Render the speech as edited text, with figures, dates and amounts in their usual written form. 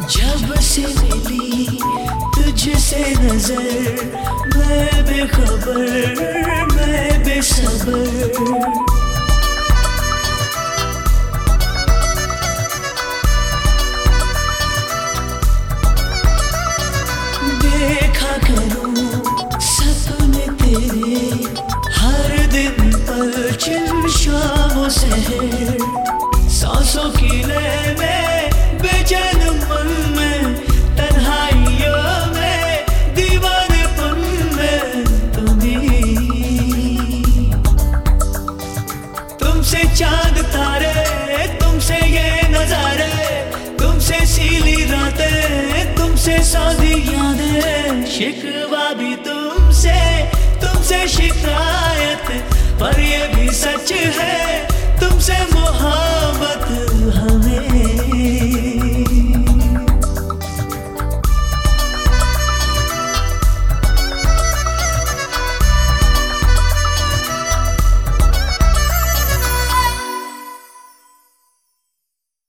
जब से मिली तुझसे नजर, मैं बेखबर, मैं बेसबर। देखा करूं सपने तेरे, हर दिन पलछिन शामों सहर, सांसों की लय में बेचैन मन में, तन्हाइयों में दीवानेपन में तुमसे चांद तारे, तुमसे ये नजारे, तुमसे सीली रातें, तुमसे सादी यादें, शिकवा भी तुमसे, तुमसे शिकायत, पर ये भी सच है